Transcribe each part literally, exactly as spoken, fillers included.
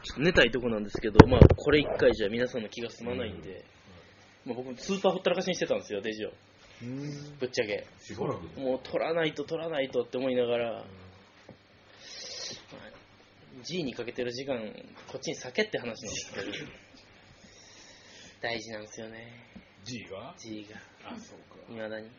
ちょっと寝たいとこなんですけど、まあこれ一回じゃ皆さんの気が済まないんで、まあ、僕もスーパーほったらかしにしてたんですよ、デジを。ぶっちゃけ。もう取らないと取らないとって思いながら、まあ、G にかけてる時間、こっちに避けって話なんですけど、大事なんですよね。 G が ?G が。 あ、そうか。 未だに。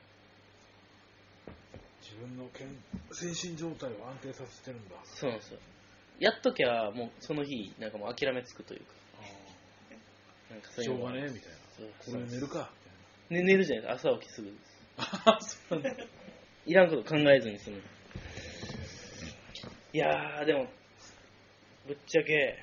自分の精神状態を安定させてるんだ。 そうなんですよ。やっときゃ、もうその日、なんかもう諦めつくというか。 なんかそういうのしょうがねえみたいな。これ寝るかね、寝るじゃないですか、朝起きすぐです。 あ、そうなんだ。 いらんこと考えずに済む。いやー、でも、ぶっちゃけ、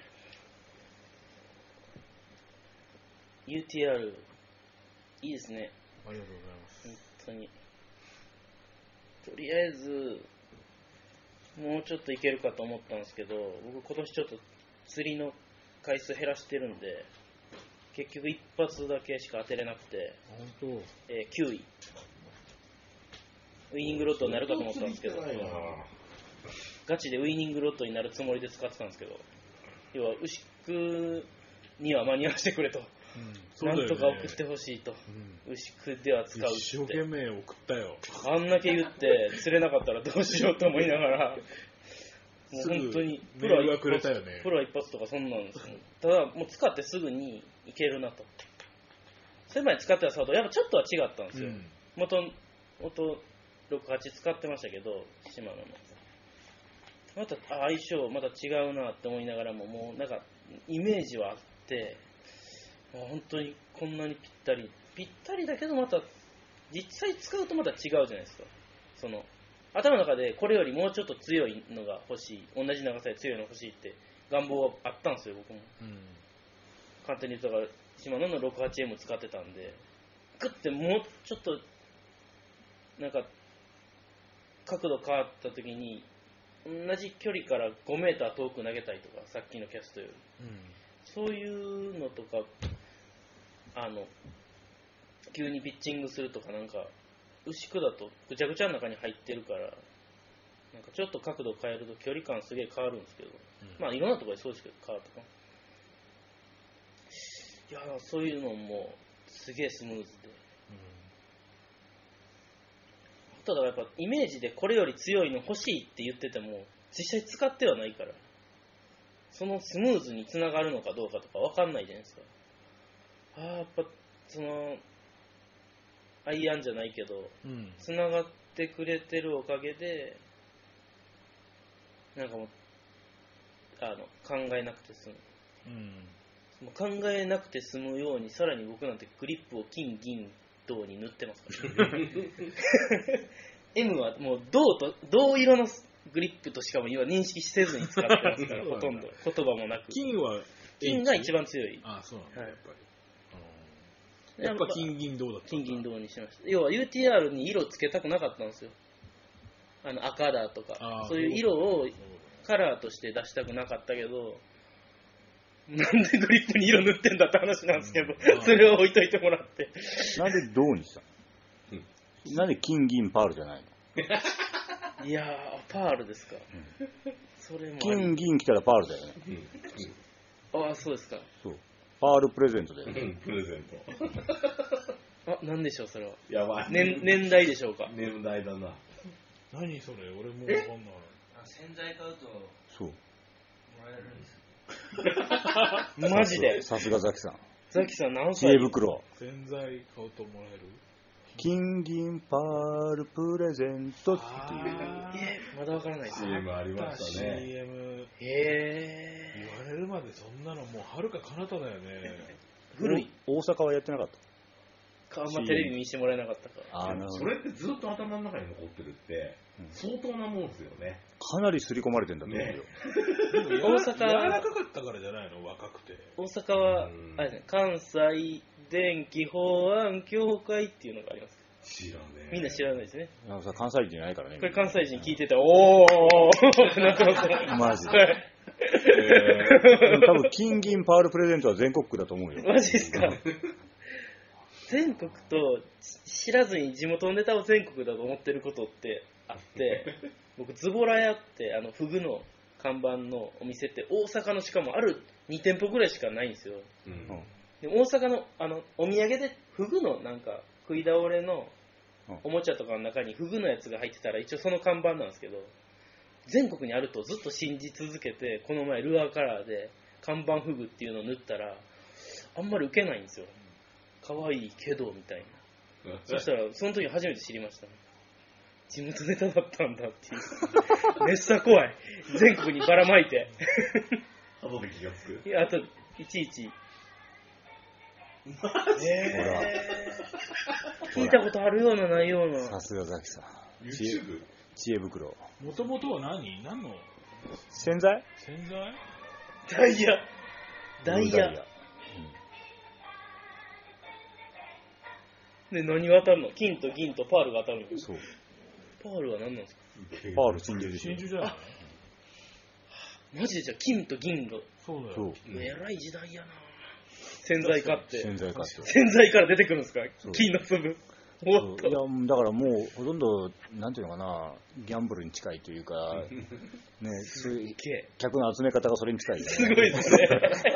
ユーティーアール、いいですね。 ありがとうございます。 本当に。とりあえず、もうちょっといけるかと思ったんですけど、僕今年ちょっと釣りの回数減らしてるんで、結局一発だけしか当てれなくて、 本当、 えー、きゅうい。ウイニングロットになるかと思ったんですけど、ガチでウイニングロットになるつもりで使ってたんですけど、要は牛久には間に合わせてくれと、うんね、なんとか送ってほしいと、うん、牛久では使うって一生懸命送ったよ。 あんだけ言って釣れなかったらどうしようと思いながら、もう本当にプロは一発、ね、プロは一発とかそんなんですよ。ただもう使ってすぐにいけるなと。それまで使ってたサードやっぱちょっとは違ったんですよ。うん、元元ろくはち使ってましたけど、シマノの。また相性また違うなって思いながらも、もうなんかイメージはあって、もう本当にこんなにぴったり、ぴったりだけどまた実際使うとまた違うじゃないですか。その頭の中でこれよりもうちょっと強いのが欲しい、同じ長さで強いのが欲しいって願望はあったんですよ、僕も。うん、簡単に言うとからシマノの ろくはちエム 使ってたんで、グッてもうちょっとなんか角度変わった時に同じ距離からごメーター遠く投げたいとか、さっきのキャストより、うん、そういうのとか、あの急にピッチングするとか、なんか牛久だとぐちゃぐちゃの中に入ってるから、なんかちょっと角度変えると距離感すげえ変わるんですけど、うん、まあいろんなところでそうですけど変わったか。いやそういうのもすげえスムーズで、うん、ただやっぱイメージでこれより強いの欲しいって言ってても実際使ってはないから、そのスムーズにつながるのかどうかとか分かんないじゃないですか。ああやっぱそのアイアンじゃないけど、うん、つながってくれてるおかげでなんかもうあの考えなくて済む、うん、もう考えなくて済むようにさらに僕なんてグリップを金銀銅に塗ってますからM はもう銅と銅色のグリップとしかも今認識せずに使ってますからほとんど言葉もなく。 金は金が一番強い。 ああそうなんだ、はい、やっぱりやっぱ金銀銅だった。 金銀銅にしました。要は ユーティーアール に色つけたくなかったんですよ。あの赤だとかそういう色をカラーとして出したくなかったけど、なんでグリップに色塗ってんだって話なんですけど、うん、それは置いといてもらって。 なんで銅にしたの、うん、なんで金銀パールじゃないのいやーパールですか、うん、それも金銀来たらパールだよね、 うん、ああそうですか。 そうパールプレゼントだよね、 うん、プレゼントあ、なんでしょうそれは。 やばい、 年, 年代でしょうか。 年代だな。 何それ俺もわかんない。 洗剤買うとそうもらえるんですマジで。 さすがザキさん。 ザキさん何歳？ 知恵袋。 洗剤買うともらえる？ 金銀パールプレゼントっていう。 えー、まだわからないです。 シーエム ありましたね。 シーエム。 へー。言われるまでそんなのもう遥か彼方だよね。 古い。 大阪はやってなかった。 あんまテレビ見してもらえなかったから。 あ、それってずっと頭の中に残ってるって相当なもんですよね。 かなり刷り込まれてんだと思うよ。 ね、大阪柔らかかったからじゃないの、若くて。 大阪はあれですね、関西電気法案協会っていうのがあります。 知らねえ。 みんな知らないですね。 なんか関西人じゃないからね。 これ関西人聞いてたらおーってなってますね。 マジで。えー、多分金銀パールプレゼントは全国区だと思うよ。 マジですか。全国と知らずに地元のネタを全国だと思ってることってあって僕ズボラ屋ってあのフグの看板のお店って大阪のしかもあるに店舗ぐらいしかないんですよ、うん、で大阪のあのお土産でフグのなんか食い倒れのおもちゃとかの中にフグのやつが入ってたら一応その看板なんですけど、全国にあるとずっと信じ続けて、この前ルアーカラーで看板フグっていうのを塗ったらあんまりウケないんですよ。可愛いけどみたいな。そしたらその時初めて知りました、ね、地元ネタだったんだっていう。めっちゃ怖い。全国にばらまいて。 後で気がつく。 いや、あといちいち。えー、聞いたことあるようなないような。 さすがザキさん。 YouTube？ 知恵袋。 もともとは何何の洗剤？ 洗剤？ ダイヤ。ダイヤ。で、何が当たるの？金と銀とパールが当たるの？ そう。 パールは何なんですか？ パール真珠でしょ。 真珠じゃない？ マジでじゃあ金と銀が。 そうだよ。 えらい時代やな。洗剤買って。 洗剤買って。 洗剤から出てくるんですか？金の粒。おっと。 いや、だからもうほとんど、なんていうのかな、ギャンブルに近いというか、ね、そういう客の集め方がそれに近い、ね。 すごいですね。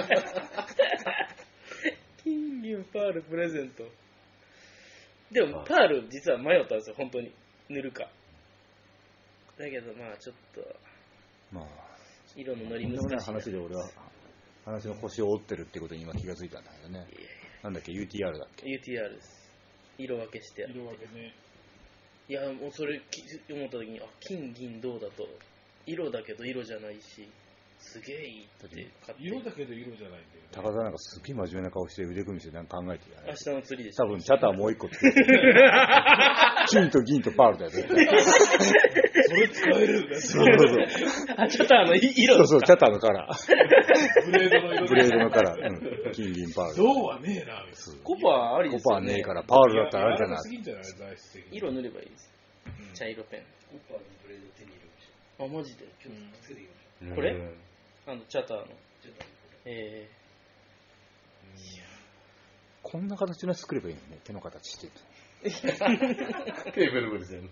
金銀パールプレゼント。でもパール実は迷ったんですよ、本当に塗るか。だけどまあちょっと、まあ色の塗り難しい。 とんでもない話で俺は話の腰を折ってるってことに今気がついたんだけどね。いやいやなんだっけ ユーティーアール だっけ？ ユーティーアール です。色分けしてやって。 色分けね。 いやもうそれ思った時にあ金銀銅だと色だけど色じゃないし。すげえいいって買って色だけど色じゃないんだよ、ね、 高田なんかすっげえ真面目な顔して腕組みしてなんか考えてるよね。 明日の釣りでしょ。多分チャターもう一個つけて金と銀とパールだよ絶対。 それ使えるんだよ。 そうそうそうあチャターの色そうそうチャターのカラーブレードの色ブレードのカラー、うん、金銀パール。 銅はねえな。 コパありですよね。 コパねえからパールだったらあれじゃない。 色塗ればいいです、うん、茶色ペン。 コパのブレード手に入れましょう。あマジで今日つけてきました。 これあのチャターのえー、いやこんな形のやつ作ればいいのね。手の形してるテーブルブルじゃん。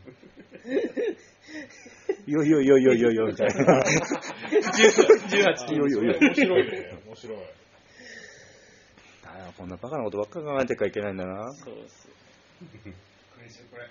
よいよいよいよいよいよみたいな。 じゅうはちよいよいよ。 面白いね。面白い。 あこんなバカなことばっかり考えてかいけないんだな。 そうです。 これですよこれ。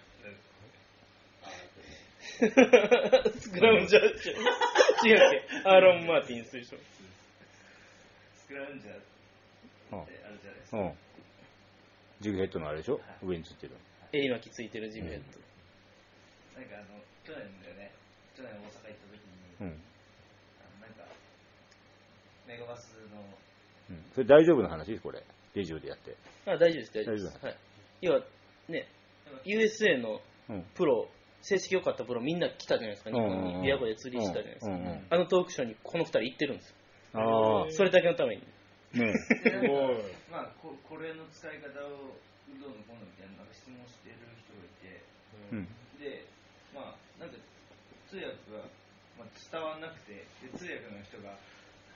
スクラムジャージ違うっけアーロン・マーティンスでしょ。 スクラムジャーってあるじゃないですか、うん、 ジグヘッドのあれでしょ、はい、上についてる襟巻きついてるジグヘッド、 うん、なんかあの去年だよね去年大阪行った時に、うん、あのなんかメガバスの、 うん、それ大丈夫な話これレジオでやってあ大丈夫です大丈夫です、はい、要はね ユーエスエー のプロ、うん成績良かったプロみんな来たじゃないですか、日本に琵琶湖で釣りしたじゃないですか、うんうん、あのトークショーにこのふたり行ってるんですよ。あそれだけのために。ねすごい。まあこ、これの使い方をうどんのこんのみたいな、なんか質問してる人がいて、うん、で、まあ、なんか通訳が、まあ、伝わんなくて、で通訳の人が、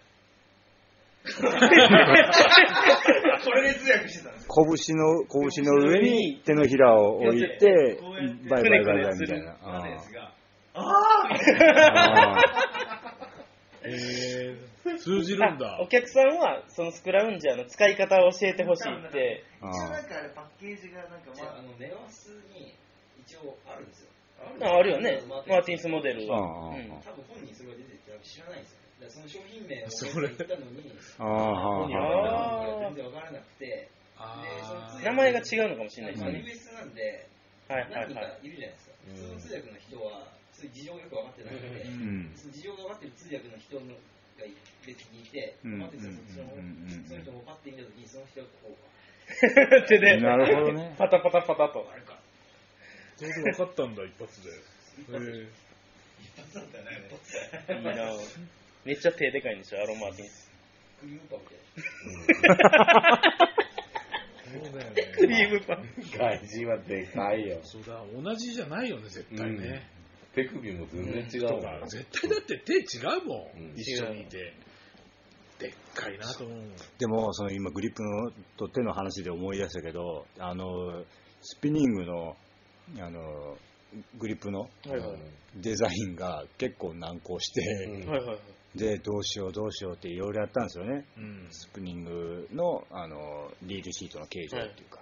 これで通訳してたんですよ。 拳の、拳の上に手のひらを置いて、バイバイバイバイみたいな。 あーああえー、通じるんだ。 お客さんはそのスクラウンジャーの使い方を教えてほしいって。 一応なんかあれパッケージがなんか、まあ、あのネガスに一応あるんですよ。 あ, あるよね。マーティンスモデルは。 うん、多分本人それが出てきたら知らないんですよ。その商品名を言ったのに、ああ全然分からなくて、でその名前が違うのかもしれないですね。 ユーエス なんで、はいはいはい、何人かいるじゃないですか。普通の通訳の人は、そういう事情がよく分かってなくて、うん、その事情が分かってる通訳の人のが別にいて、うん、そ, そ, のその人もパッて見たときに、その人がこう、 手で、 なるほどね、 パタパタパタと。 あれか。 それで分かったんだ、一発で。 一発一発だったね、一発。 いいなめっちゃ手でかいんですよ、アロン・マーティンス。 クリームパンみたいな。 そうだよね。 クリームパン。 外人はでかいよ。 そうだ、同じじゃないよね、絶対ね。 うん、手首も全然違うもん、 うん、絶対だって手違うもん、うん、一緒にいて。でっかいなと思う。 でも、その今、グリップのと手の話で思い出したけど、あの、スピニングの、あの、グリップのデザインが結構難航して、 で、どうしようどうしようっていろいろやったんですよね。 うん、 スプニングの、あのリールシートの形状っていうか。はい、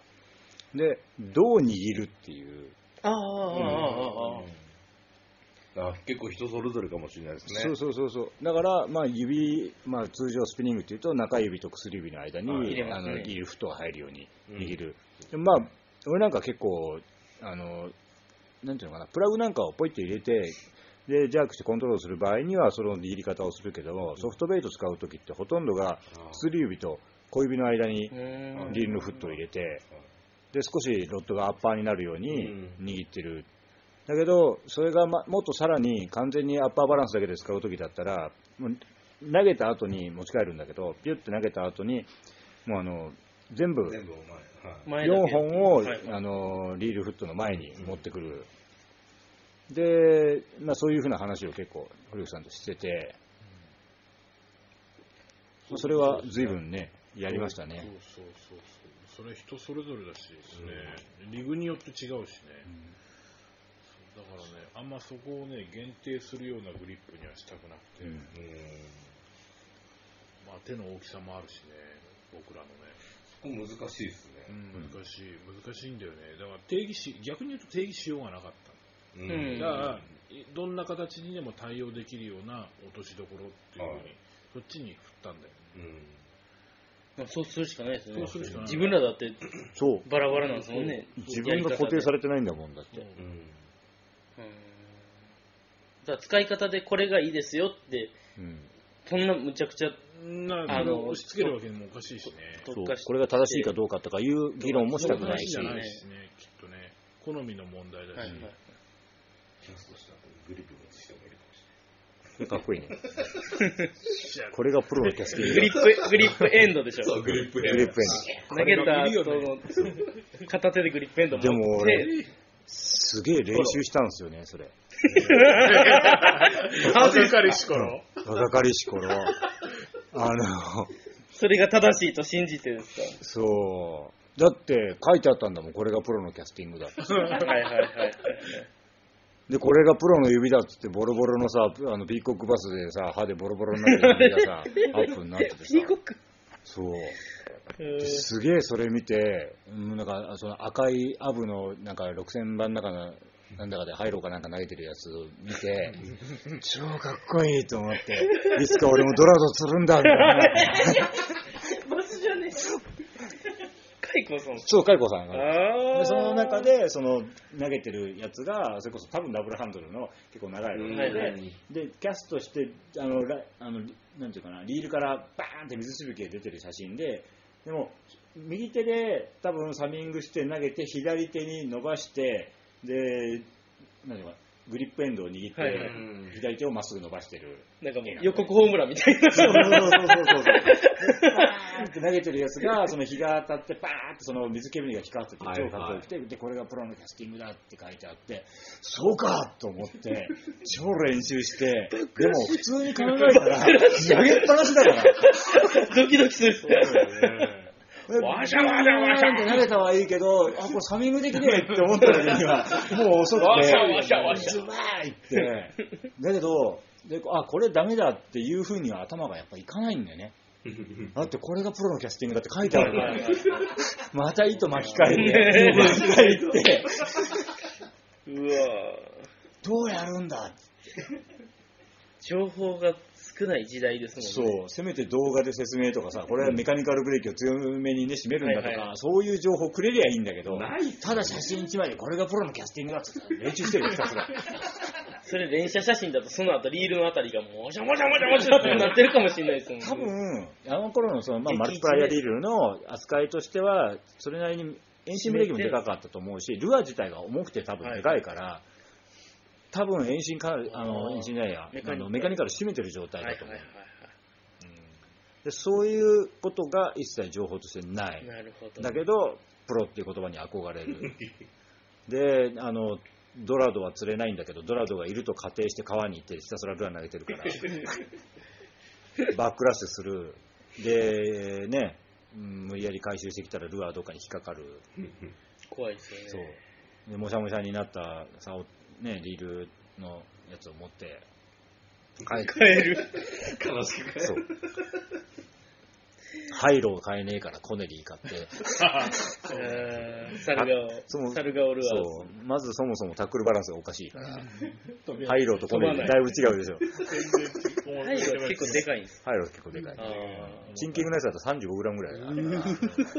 で、どう握るっていう。 ああ、ああ、ああ。 あ結構人それぞれかもしれないですね。 そうそうそうそう。だから、まあ、指、まあ、通常スピニングっていうと中指と薬指の間に、ね、あのリールフットが入るように握る。うん、まあ、俺なんか結構、あの、なんていうのかな、プラグなんかをポイって入れて、で、ジャークしてコントロールする場合にはその握り方をするけど、ソフトベイト使うときってほとんどが薬指と小指の間にリールのフットを入れて、で、少しロッドがアッパーになるように握ってる。だけど、それが、ま、もっとさらに完全にアッパーバランスだけで使うときだったら、もう投げた後に持ち帰るんだけど、ピュッて投げた後に、もうあの、全部、全部前よんほんを、はい、あのリールフットの前に持ってくる。うん、で、まあ、そういうふうな話を結構、古木さんとしてて、うん、それは随分ね、やりましたね。 そうそうそうそう。それ人それぞれだしですね、うん、リグによって違うしね。うんだからね、あんまそこをね、限定するようなグリップにはしたくなくて、うん、まあ手の大きさもあるしね、僕らのね。 そこ難しいですね。 うん、難しい、難しいんだよね。だから定義し、逆に言うと定義しようがなかった。うん、だから、どんな形にでも対応できるような落としどころっていうふうに、そっちに振ったんだよね。 うん、そうするしかないですね。 そうするしかない。 自分らだってバラバラなんですもんね。 自分が固定されてないんだもんだって。うんうん、だから使い方でこれがいいですよって、うん、そんなむちゃくちゃなあの押し付けるわけにもおかしいしね。 そうこれが正しいかどうかとかいう議論もしたくないし、 そうないしね、きっとね、好みの問題だし、はいはい、 キャストした後にグリップを持つ人もいるかもしれない。かっこいいね。これがプロのキャスティング。 グリップグリップエンドでしょ。 そうグリップエンド。 グリップエンド。 投げた後の片手でグリップエンド持って。 でも俺すげえ練習したんですよね、それ。 若かりし頃若かりし頃。あの、 それが正しいと信じてるんですか？ そう。だって書いてあったんだもん、これがプロのキャスティングだって。はいはいはいはい。で、これがプロの指だっつって、ボロボロのさ、あの、ピーコックバスでさ、歯でボロボロになってる指がさ、アップになっててさ。 ピーコック？ そう。すげえそれ見て、なんかその赤いアブのなんかろくせんばんの中のなんだかでハイローかなんか投げてるやつを見て、超かっこいいと思って、いつか俺もドラドするんだみたいな。 バスじゃねえ。カイコさん。 そう、カイコさんが。でその中でその投げてるやつがそれこそ多分ダブルハンドルの結構長いので、はいはい、でキャストしてあのあのなんていうかなリールからバーンって水しぶきが出てる写真で。でも右手で多分サミングして投げて左手に伸ばしてで何かグリップエンドを握って、はいはい、左手をまっすぐ伸ばしてるなんかもう予告ホームランみたいなそうそうそうそうそうバーンって投げてるやつがその日が当たってバーンってその水煙が光ってて超かっこよくて、はいはい、でこれがプロのキャスティングだって書いてあってそうかと思って超練習してでも普通に考えたら投げっぱなしだからドキドキするワシャワシャワシャって投げたはいいけど、あ、これサミングできねえって思った時には、もう遅くて、 ワシャワシャワシャズバーいって、だけど、であ、これダメだっていう風には頭がやっぱいかないんだよね。だってこれがプロのキャスティングだって書いてあるから、また糸巻き替えて、巻き替えて、 うわどうやるんだって。 情報が少ない時代ですもんね。 そう、せめて動画で説明とかさ、これはメカニカルブレーキを強めにね、締めるんだとか、はいはい、そういう情報くれりゃいいんだけど、ただ写真いちまいでこれがプロのキャスティングだって練習してるよ、ひたすら。 それ連写写真だとその後リールのあたりがもしゃもしゃもしゃもしゃってなってるかもしれないですもんね。 多分、あの頃のその、まあ、マルチプライヤーリールの扱いとしては、それなりに遠心ブレーキもでかかったと思うし、ルアー自体が重くて多分でかいから、はい多分遠心かあの遠心じゃないやメカニメカニカル締めてる状態だと思う、はいはいはいはい、でそういうことが一切情報としてない。 なるほど。 だけどプロっていう言葉に憧れるであのドラドは釣れないんだけどドラドがいると仮定して川に行ってひたすらルアー投げてるからバックラッシュするでね無理やり回収してきたらルアーどっかに引っかかる怖いですよね。 そうでもしゃもしゃになった竿ね、リールのやつを持って買え買える。 悲しく買える。 そう。ハイロー買えねえからコネリー買って。 猿が、猿がおるわ。 そう。まずそもそもタックルバランスがおかしいから。ハイローとコネリーだいぶ違うでしょ。 ハイロー結構でかいんです。 ハイロー結構でかい。チンキングのやつだと さんじゅうごグラム ぐらいあるから。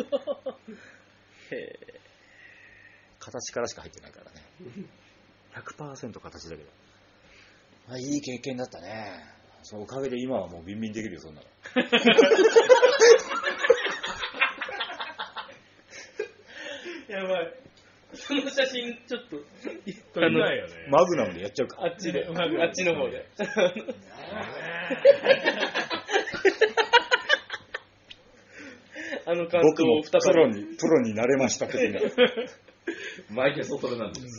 へー。形からしか入ってないからね。ひゃくパーセント 形だけど。あ、いい経験だったね。そのおかげで今はもうビンビンできるよ、そんなの。 やばい。その写真ちょっと撮りないよね。 マグナムでやっちゃうか。 あっちで、あっちの方で。あの感想を再びプロにプロになれました的な。 毎回それなんです。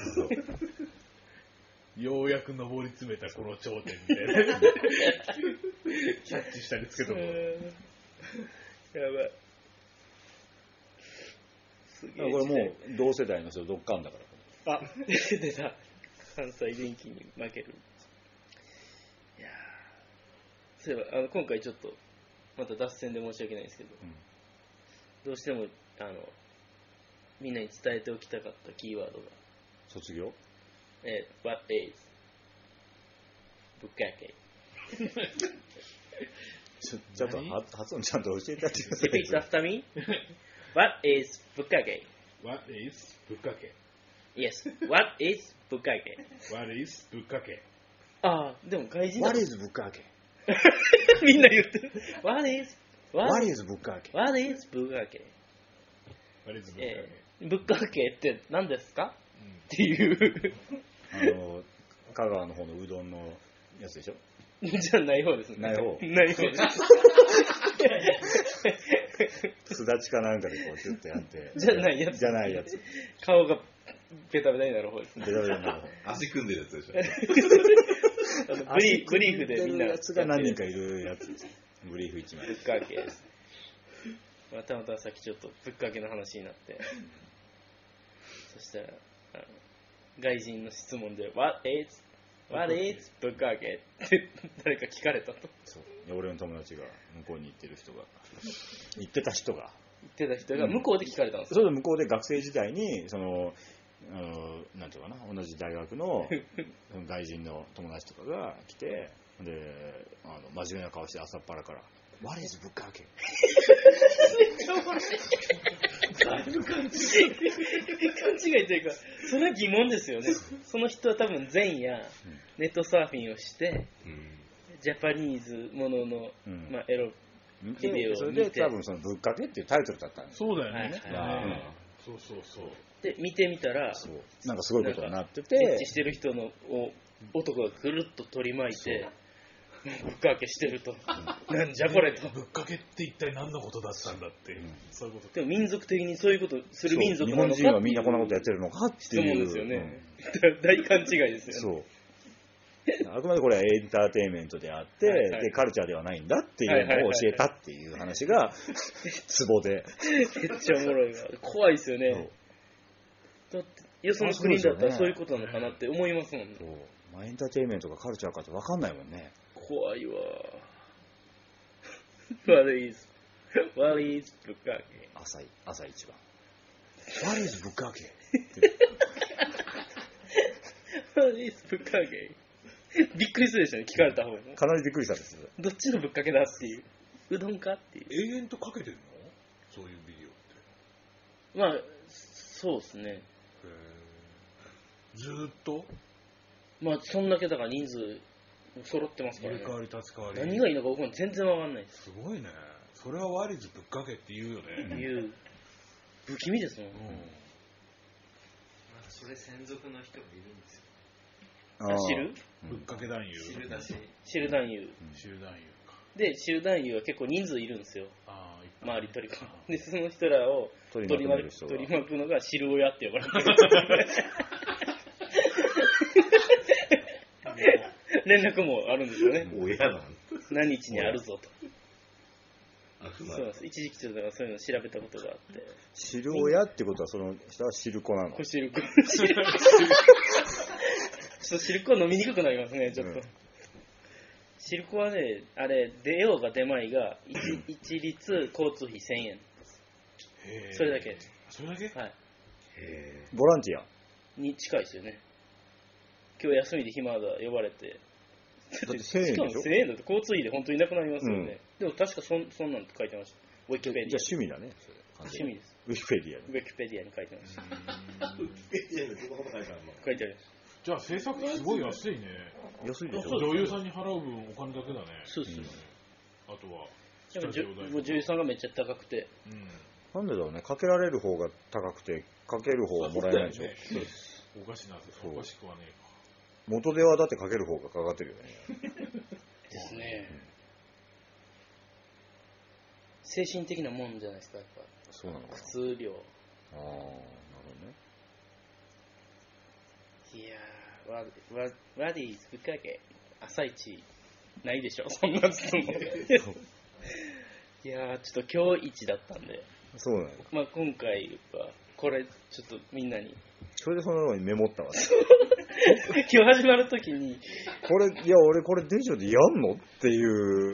ようやく上り詰めたこの頂点みたいな。キャッチしたりつけとく。やばい。 すげえ。これもう同世代の人どっかんだから。 あ、出た。関西電気に負ける。いやー、そういえばあの今回ちょっとまた脱線で申し訳ないんですけど、うん、どうしてもあのみんなに伝えておきたかったキーワードが卒業？ えー、What is ぶっかけちょ, ちょっと発音ちゃんと教えてやってください。 Repeat after me. What is ぶっかけ？ What is ぶっかけ？ Yes. What is ぶっかけ？ What is ぶっかけ？ ああ、でも外人だ。 What is ぶっかけ？ みんな言ってる。What is What is ぶっかけ？ What is ぶっかけ？ What is ぶっかけ？ ぶっかけって何ですか？っていうあの香川の方のうどんのやつでしょ。 じゃない方ですね。 ない方。 ない方です。 すだちかなんかでこうちょっとやって。 じゃないやつ。 じゃないやつ。 顔がベタベタになる方ですね。 ベタベタになる方。足組んでるやつでしょ。 ブリブリーフでみんなやつが何人かいるやつ。ブリーフ一枚。 ぶっかけです。またまたさっきちょっとぶっかけの話になって。そしたら。外人の質問で What is? What is? ぶっかけって誰か聞かれたと。 そう俺の友達が向こうに行ってる人が行ってた人が行ってた人が向こうで聞かれたんですよ、うん、そう向こうで学生時代にそのあのなんていうかな同じ大学の外人の友達とかが来てであの真面目な顔して朝っぱらからWhat is ぶっかけだいぶ勘違い勘違いというかそれは疑問ですよね。その人は多分前夜ネットサーフィンをして、うん、ジャパニーズものの、うんまあ、エロビデオを見てそれで多分そのぶっかけっていうタイトルだったんですよ。そうだよね、はいはい、 うん、 そうそうそうで見てみたらそうなんかすごいことになっててエッチしてる人のを男がぐるっと取り巻いてぶっかけしてると、うん、なんじゃこれとぶっかけって一体何のことだったんだって、うん、そういうことでも民族的にそういうことする民族なのか日本人はみんなこんなことやってるのかっていう質問ですよね、うん、大勘違いですよね。 そうあくまでこれはエンターテインメントであって、はいはい、でカルチャーではないんだっていうのを教えたっていう話がツボでめっちゃおもろいな。怖いですよね。だってよその国だったらそういうことなのかなって思いますもんね。 そうまあ、エンターテインメントかカルチャーかって分かんないもんね。 怖いわ。What is What is ぶっかけ？ 朝朝一番。What is ぶっかけ ？What is ぶっかけ？びっくりするでしょね、聞かれた方が。 かなりびっくりしたんです。 どっちのぶっかけだっていう。うどんかっていう。 永遠とかけてるの？そういうビデオって。まあ、そうですね。 ずーっと？ まあ、そんだけだから人数揃ってますからね。 入れ替わり立ち替わり。 何がいいのか僕は全然わかんないです。 すごいね。それはワリズぶっかけって言うよね。 言う。不気味ですもん。うん。 それ専属の人がいるんですよ。 あ、知る？ ぶっかけ男優。 知るだし。 知る男優。 知る男優か。 で、知る男優は結構人数いるんですよ。ああ、周り取り込む。で、その人らを取り巻く、取り巻くのが知る親って呼ばれてる。連絡もあるんですよね。 親なん何日にあるぞと。そうです。一時期ちょっとそういうの調べたことがあって。 知る親ってことはその人は知る子なの？ 知る子。ちょっと知る子飲みにくくなりますね、ちょっと。 シルコはね、あれ、出ようが出まいが一、一律交通費せんえん。 へーそれだけ。 それだけ？ はい。 へーボランティアに近いですよね。今日休みで暇だ、呼ばれて。 だってせんえんでしょしかもせんえんだと交通費で本当になくなりますよね。うん、でも確かそんそんなんって書いてました。ウィキペディア。 じゃあ趣味だね。それ趣味です。 ウィキペディアに。ウィキペディアに書いてました。 ウィキペディアでそんなこと書いてあるの？ 書いてあります。 じゃあ制作費すごい安いね。 安いでしょ。 女優さんに払う分お金だけだね。 そうですね。 あとはスタジオ代。もう女優さんがめっちゃ高くて。 うん。なんでだろうね。かけられる方が高くて、かける方がもらえないでしょ。 そうです。おかしなおかしくはねえか。 元手はだってかける方がかかってるよね。 ですね。精神的なもんじゃないですか、やっぱ。 そうなのかな。 苦痛量。 ああ、なるほどね。 いやー、ワワワディーズぶっかけ、朝一、ないでしょ、そんなつも。いやー、ちょっと今日一だったんで。 そうなの。 まあ今回は、これ、ちょっとみんなに。 それでそのようにメモったわ。 今日始まるときに。 これ、いや、俺これデジョでやんのっていう、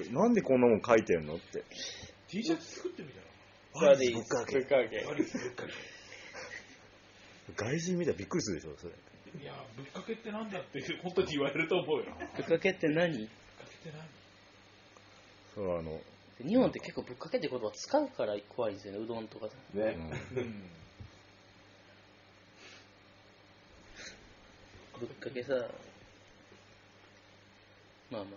なんでこんなもん書いてんのって。 T シャツ作ってみたら。ワディーズぶっかけ。 外人見たらびっくりするでしょ、それ。 いや、ぶっかけってなんだって本当に言われると思うよ。 ぶっかけって何？ ぶっかけって何？ そうあの日本って結構ぶっかけって言葉使うから怖いんですよね、うどんとかで。 ね。 うん、ぶっかけさ、まあまあまあ。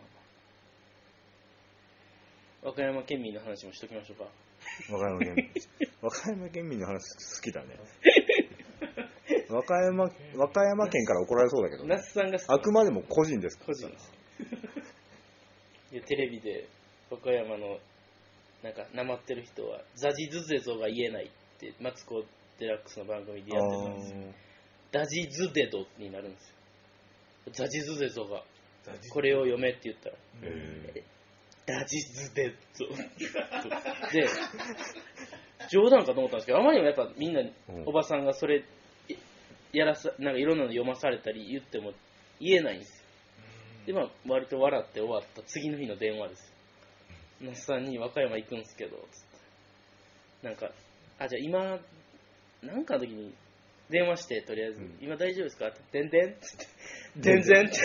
和歌山県民の話もしときましょうか。 和歌山県民。和歌山県民の話好きだね。和歌山、和歌山県から怒られそうだけど、ね、 那須さんがあくまでも個人です個人です。いやテレビで和歌山のなんかなまってる人はザジズデゾが言えないってマツコ・デラックスの番組でやってたんですよ。ダジズデドになるんですよ。ザジズデゾがこれを読めって言ったら、えー、ダジズデゾで冗談かと思ったんですけど、あまりにもやっぱみんなおばさんがそれやらさなんかいろんなの読まされたり言っても言えないんですよ。でまあ割と笑って終わった次の日の電話ですよ。那須さんに和歌山行くんですけどつってなんかあじゃあ今なんかの時に電話してとりあえず、うん、今大丈夫ですかってでんでんって全然って来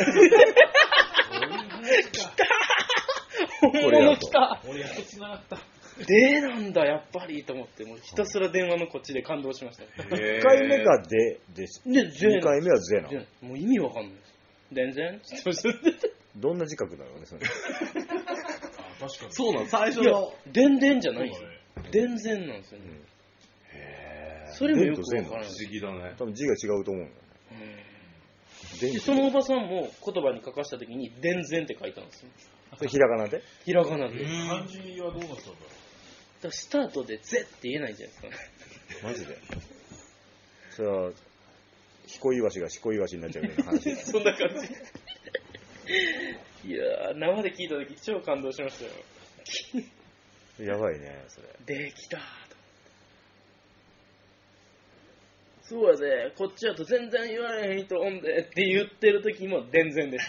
た本物来た俺やっとつながったでなんだやっぱりと思ってもうひたすら電話のこっちで感動しました。 いっかいめがでです。 でにかいめはゼなの。 もう意味わかんないです。全然どんな字書くだろうねそれ。 確かにそうなの最初のでんでんじゃないですよ。でんぜんなんですよね。 へそれもよくわからない。 不思議だね。 多分字が違うと思うんだよね。 でそのおばさんも言葉に書かしたときにでんぜんって書いたんですよ。 それひらがなで？ ひらがなで。 漢字はどうなったんだろう。 だスタートでぜって言えないんじゃないですかね。 マジで。それは彦イワシが彦イワシになっちゃうような話。 そんな感じ。いやー生で聞いたとき超感動しましたよ。 やばいねそれ。 できたーと。そうやで、こっちだと全然言われへん人おんでって言ってる時も全然です。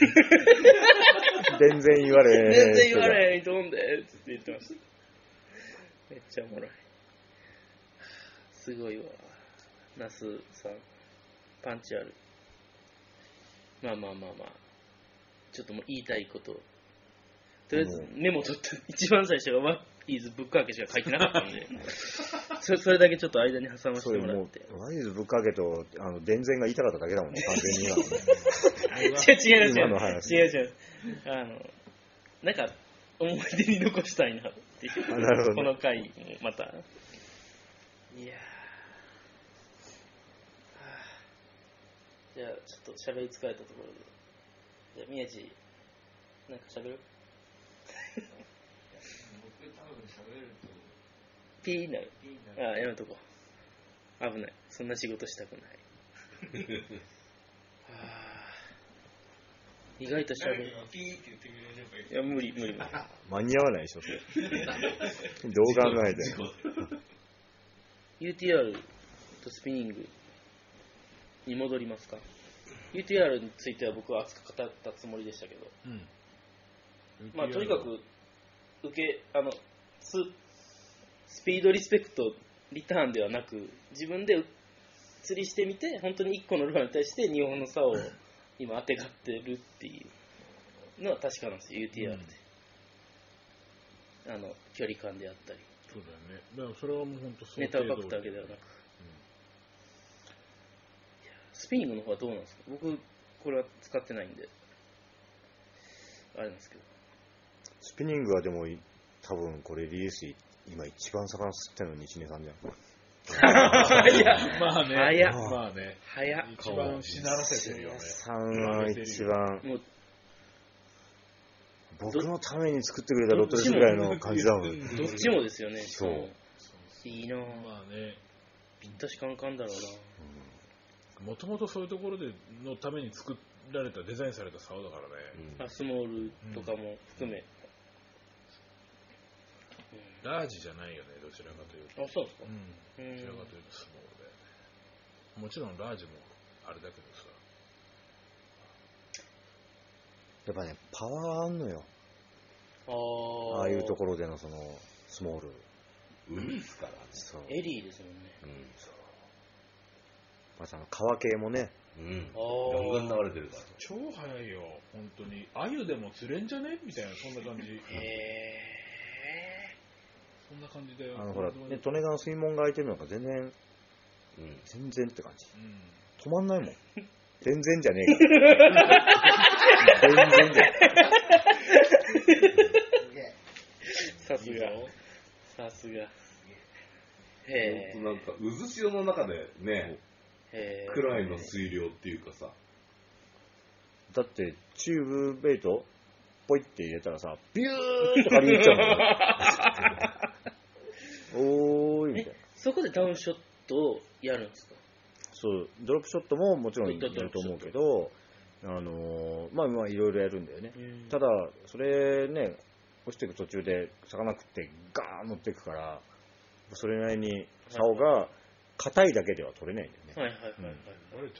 全然言われへん。 全然言われへん人おんでって言ってました。めっちゃおもろい。すごいわ。ナスさん、パンチある。まあまあまあまあ。ちょっともう言いたいこと。とりあえずメモ取って一番最初がワイズぶっかけしか書いてなかったんでそ, れそれだけちょっと間に挟ませてもらって。 ワイズぶっかけとあの電線が言いたかっただけだもんね完全に今のね違う違う違う今の話違う違うあのなんか思い出に残したいなっていうあなるほど、ね、 この回もまたいやー、はあ、じゃあちょっと喋り疲れたところでじゃあ宮地なんか喋る僕多分喋るとピーになる。 ピーになる。 ああ、やめとこう。危ない。そんな仕事したくない。はあ、意外と喋る。 ピーって言ってくれればいい。 いや、無理、無理、無理。 間に合わないでしょ、それ。どう考えても。 ユーティーアール とスピニングに戻りますか。ユーティーアール については僕は熱く語ったつもりでしたけど、 うん、 まあとにかく受けあのススピードリスペクトリターンではなく自分で釣りしてみて本当にいっこのルアーに対してにほんの竿を今当てがってるっていうのは確かなんですよ ユーティーアール で、うん、あの距離感であったりそうだよねだからそれはもう本当ネタを書くだけではなく、うん、スピニングの方はどうなんですか僕これは使ってないんであれなんですけどスピニングはでも多分これリリース今一番魚釣ってるの西根さんじゃん早っまあね早っまあね早っ一番しならせてるよねさんは一番もう僕のために作ってくれたロットですぐらいの感じだもんどっちもですよねそういいなぁまあねぴったしカンカンだろうなもともとそういうところでのために作られたデザインされた竿だからね、 うん、あスモールとかも含め、うん、 ラージじゃないよねどちらかというとあそうですか、 うん、どちらかというとスモールだよねもちろんラージもあれだけどさやっぱねパワーあんのよあああいうところでのそのスモール海ですからねそうエリーですもんねうんそうまたあの川系もねうんガンガン流れてるから超速いよ本当にアユでも釣れんじゃねみたいなそんな感じへえそんな感じだよあのほらね利根川の水門が開いてるのが全然、うん、全然って感じ、うん、止まんないもん全然じゃねえから全然じゃねえさすがさすがへえなんか渦潮の中でねくらいの水量っていうかさだってチューブベイトポイって入れたらさビューって張り入っちゃうんだよおーいみたいなそこでダウンショットをやるんですかそうドロップショットももちろんやると思うけどあのー、まあまあいろいろやるんだよねただそれね落ちていく途中で魚食ってガーン乗っていくからそれなりに竿が硬いだけでは取れないんだよねはいはいはいはい、 うん、割れちゃ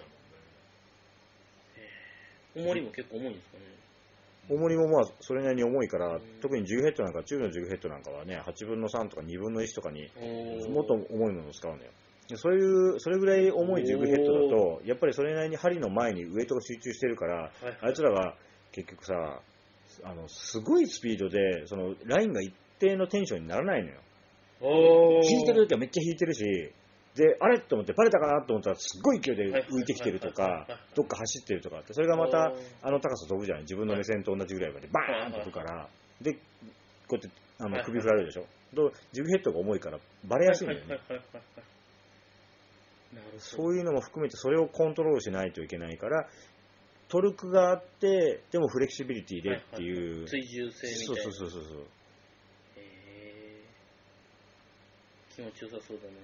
うもんね重りも結構重いんですかね重りもまあそれなりに重いから、特にジグヘッドなんか中のジグヘッドなんかはねはちぶんのさんとかにぶんのいちとかにもっと重いものを使うのよそういうそれぐらい重いジグヘッドだとやっぱりそれなりに針の前にウエイトが集中してるから、はいはい、あいつらが結局さあのすごいスピードでそのラインが一定のテンションにならないのよ引いてる時はめっちゃ引いてるしであれと思ってバレたかなと思ったらすっごい勢いで浮いてきてるとかどっか走ってるとかってそれがまたあの高さ飛ぶじゃない自分の目線と同じぐらいまでバーンと飛ぶからでこうやってあの首振られるでしょとジグヘッドが重いからバレやすいんだよねそういうのも含めてそれをコントロールしないといけないからトルクがあってでもフレキシビリティでっていう、 追従性みたいなそうそうそうそうへえ気持ちよさそうだね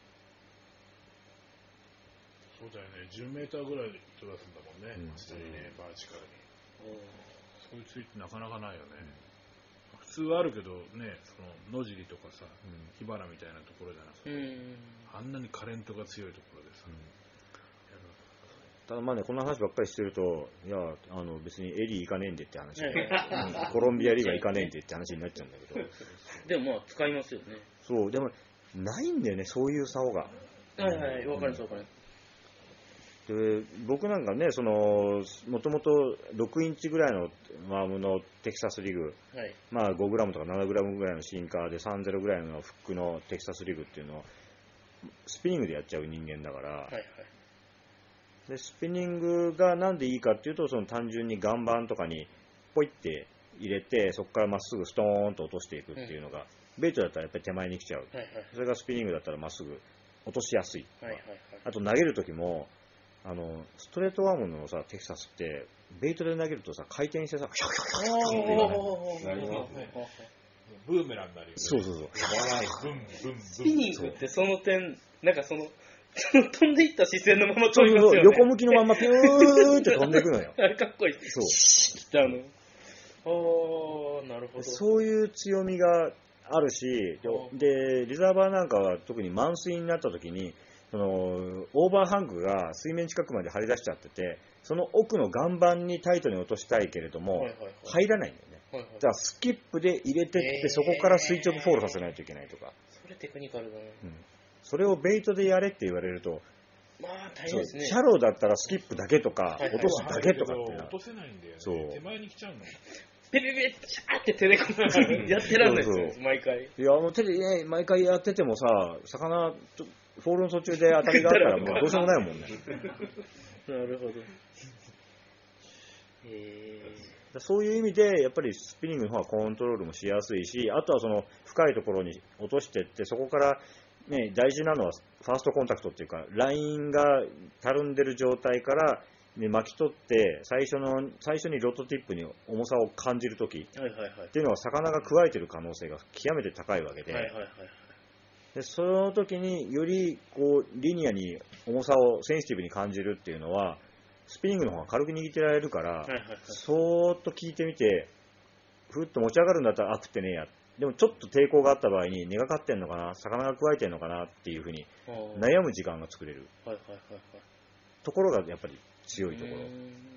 そうだよねじゅうメーターぐらいで飛ばすんだもんね、うん、下にねバーチカルにそういうついてなかなかないよね、うん、普通はあるけどねその野尻とかさ、うん、火花みたいなところじゃなくて、うん、あんなにカレントが強いところでさ、うん、 ただまあねこの話ばっかりしてるといやあの別にエリー行かねえんでって話、ねうん、コロンビアリーガー行かねえんでって話になっちゃうんだけどでもまあ使いますよねそうでもないんだよねそういう竿がはいはいわかりますわかりますで僕なんかねそのもともとろくインチぐらいのワームのテキサスリグ、はい、まあごグラムとかななグラムぐらいのシンカーでさんじゅうぐらいのフックのテキサスリグっていうのをスピニングでやっちゃう人間だから、はいはい、でスピニングがなんでいいかっていうとその単純に岩盤とかにポイって入れてそこからまっすぐストーンと落としていくっていうのが、うん、ベイトだったらやっぱり手前に来ちゃう、はいはい、それがスピニングだったらまっすぐ落としやすい、はいはいはい、あと投げる時もあのストレートワームのさテキサスってベイトで投げるとさ回転してさヒャヒャヒャヒャってなりますねブーメランになるよねそうそうそうブンブンブンスピニングってその点なんかその飛んでいった視線のまま飛びますよね横向きのままピューって飛んでいくのよあれかっこいいそうシーッてあのあーなるほどそういう強みがあるしでリザーバーなんかは特に満水になった時にそのオーバーハングが水面近くまで張り出しちゃっててその奥の岩盤にタイトに落としたいけれども、はいはいはい、入らないんだよねはいはい、じゃあスキップで入れてって、えー、そこから垂直フォールさせないといけないとか。 それテクニカルだね、 うん、それをベイトでやれって言われると、 まあ大変ですね。 シャローだったらスキップだけとか、はいはい、落とすだけとかって落とせないんだよね。 そう。 手前に来ちゃうの。 ペペペシャーって手でこうやってらんないですよ、毎回。 いや、あの手でね、毎回やっててもさ、魚、フォールの途中で当たりがあったらもうどうしようもないもんね。 なるほど。えー、そういう意味で、やっぱりスピニングの方がコントロールもしやすいし、あとはその深いところに落としていって、そこから、ね、大事なのはファーストコンタクトっていうか、ラインがたるんでる状態から、ね、巻き取って最初の、最初にロッドティップに重さを感じるときっていうのは、魚がくわえてる可能性が極めて高いわけで、はいはいはい、でその時によりこうリニアに重さをセンシティブに感じるっていうのは、スピニングの方が軽く握ってられるから、はいはいはい、そーっと聞いてみて、ふっと持ち上がるんだったら、あ、食ってねえや。でもちょっと抵抗があった場合に、根がかってんのかな、魚がくわえてんのかなっていうふうに悩む時間が作れる、はいはいはいはい、ところがやっぱり強いところ。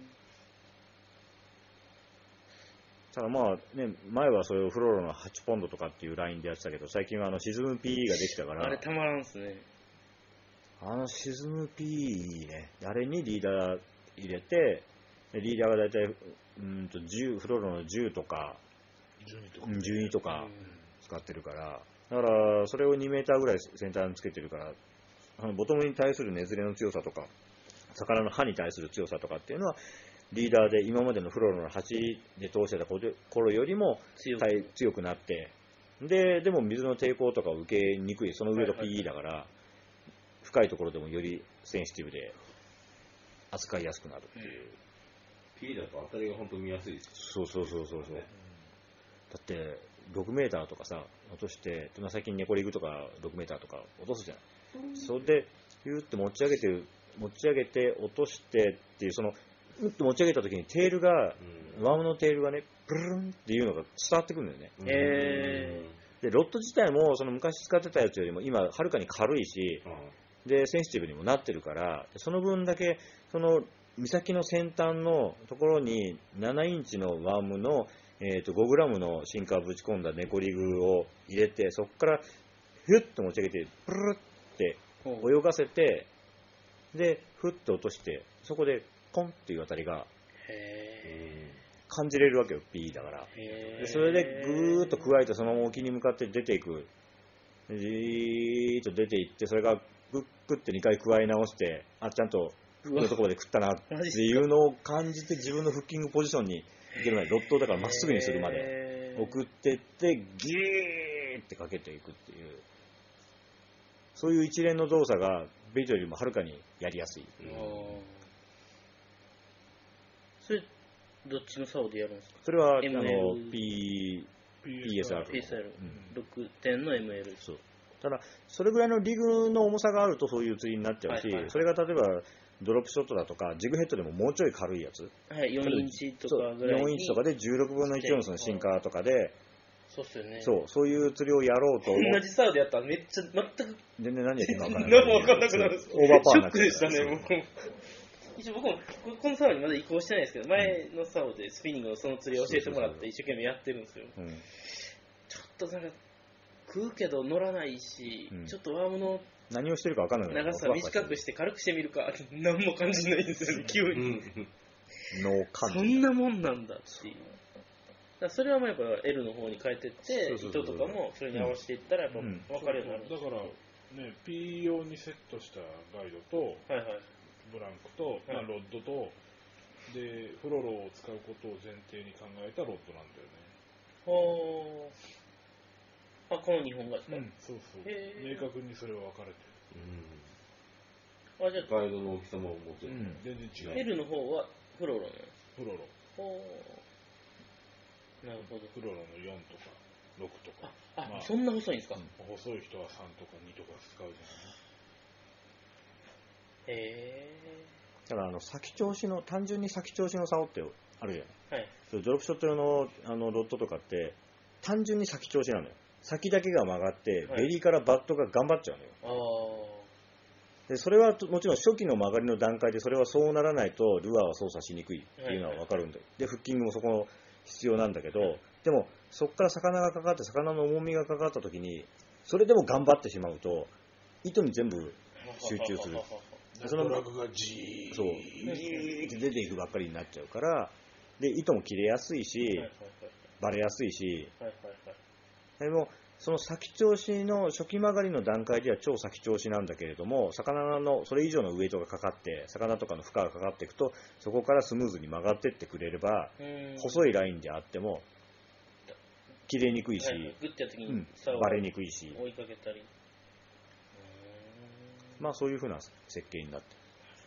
ただまあね、前はそれをフロロのはちポンドとかっていうラインでやってたけど、最近はあの沈む ピーイー ができたから、 あれたまらんすね。 あの沈む ピーイー ね、あれにリーダー入れて、リーダーがだいたいうんとじゅう、フロロのじゅうとかじゅうにとか、じゅうにとか使ってるから、だからそれをにメーターぐらい先端につけてるから、あのボトムに対するねずれの強さとか、魚の刃に対する強さとかっていうのは、リーダーで今までのフロロのはちで通してた頃よりも強くなって、で、でも水の抵抗とかを受けにくい、その上が ピーイー だから、深いところでもよりセンシティブで扱いやすくなるっていう。 ピーイー だと当たりが本当見やすいです。 そうそうそうそうそう。だってろくメーターとかさ、落として、最近ネコリグとかろくメーターとか落とすじゃない。それで、ヒューって持ち上げて、持ち上げて落としてっていう、その、うっと持ち上げた時にテールが、うん、ワームのテールがね、プルルンっていうのが伝わってくるんだよね。 へー。で、ロッド自体も、その昔使ってたやつよりも今、はるかに軽いし、うん、で、センシティブにもなってるから、その分だけ、その、岬の先端のところにななインチのワームの、えー、とごグラムのシンカーぶち込んだネコリグを入れて、そこからヒュッと持ち上げてプルルって泳がせて、でフッと落として、そこでポンっていうあたりが感じれるわけよ、 ピーイー だから。でそれでぐーっと加えて、その沖に向かって出ていく、じーっと出ていって、それがグッグッてにかい加え直して、あ、ちゃんとフックのところで食ったなっていうのを感じて、自分のフッキングポジションにいけるまで、ロッドをだからまっすぐにするまで送ってって、ギーってかけていくっていう、そういう一連の動作がベイトよりもはるかにやりやすい。 それどっちの竿でやるんですか？ それはあの P ピーエスアール、 ピーエスアール、ろくてんの エムエル。 そう。ただそれぐらいのリグの重さがあるとそういう釣りになっちゃうし、はいはいはい、それが例えばドロップショットだとかジグヘッドでももうちょい軽いやつ、 はい、よんインチとかぐらいに、 よんインチとかでじゅうろくぶんのいちオンスのシンカーとかで、 そうっすよね。 そう、そういう釣りをやろうと思う。 同じサーでやったらめっちゃ全く全然何やってるか分からない。 何も分かんなくなる。 オーバーパーになっちゃう。 ショックでしたね、僕も。一応僕もこのサーにまだ移行してないですけど、前のサーでスピニングのその釣りを教えてもらって一生懸命やってるんですよ。うん、ちょっとなんか食うけど乗らないし、うん、ちょっとワームの何をしてるか分かんない。 長さ短くして軽くしてみるか、何も感じないんですよね、急に。 ノー感じ。 そんなもんなんだっていう。だそれはまあやっぱ エル の方に変えていって、糸とかもそれに合わせていったらやっぱ分かるようになる、 うん、だからね、P 用にセットしたガイドと、はいはい、ブランクと、まあ、ロッドと、でフロロを使うことを前提に考えたロッドなんだよね。 ほー。あ、このにほんがですか？うん、 そうそう。明確にそれは分かれてる。 うん、あ、じゃあガイドの大きさも持ってる、うん、 全然違う。 L の方はフロロね。 フロロ。 ほー。なるほど。 フロロのよんとかろくとか。 あ、まあ、そんな細いんですか？ 細い人はさんとかにとか使うじゃない。へー。だからあの先調子の単純に先調子の竿ってあるじゃない。 はい。 それドロップショット用のあのロッドとかって単純に先調子なのよ。先だけが曲がって、はい、ベリーからバットが頑張っちゃうのよ。あでそれはもちろん初期の曲がりの段階でそれはそうならないとルアーは操作しにくいっていうのは分かるんだよ。でフッキングもそこの必要なんだけど、でもそこから魚がかかって魚の重みがかかった時にそれでも頑張ってしまうと糸に全部集中する。 そのドラグがじーそうジーって出ていくばっかりになっちゃうから、で糸も切れやすいしバレやすいし、でもその先調子の初期曲がりの段階では超先調子なんだけれども、魚のそれ以上のウエイトがかかって魚とかの負荷がかかっていくとそこからスムーズに曲がってってくれれば細いラインであっても切れにくいし、はいグッてやった時にうん、バレにくいし、 追いかけたり、 まあそういう風な設計になってる。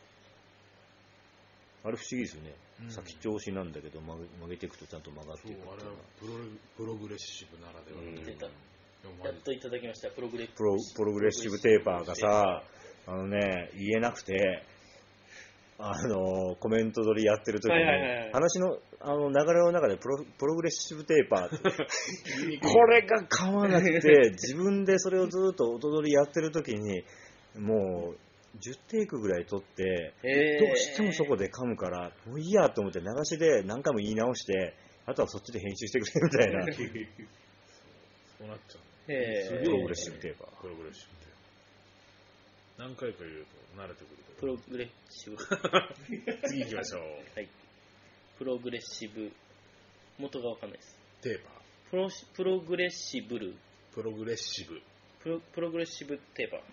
あれ不思議ですよね、うん、先調子なんだけど曲げ、曲げていくとちゃんと曲がっていくっていうのは。 そう、あれはプロ、プログレッシブならではの、 出た、やっといただきました。プログレプロ、プログレッシブテーパーがさ、あのね、言えなくて、あのコメント撮りやってる時に、はいはいはいはい、話のあの流れの中でプロ、プログレッシブテーパーってこれが買わなくて自分でそれをずっと音撮りやってる時にもうじゅうテイクぐらい撮って、えー、どうしてもそこで噛むからもういいやと思って流しで何回も言い直してあとはそっちで編集してくれみたいなそうなっちゃう、 えー、プログレッシブテーパープログレッシブテーパー何回か言うと慣れてくるプログレッシブ次行きましょう。 はい。プログレッシブ元がわかんないです。 テーパー。 プロプログレッシブル。 プログレッシブ。 プロプログレッシブテーパー。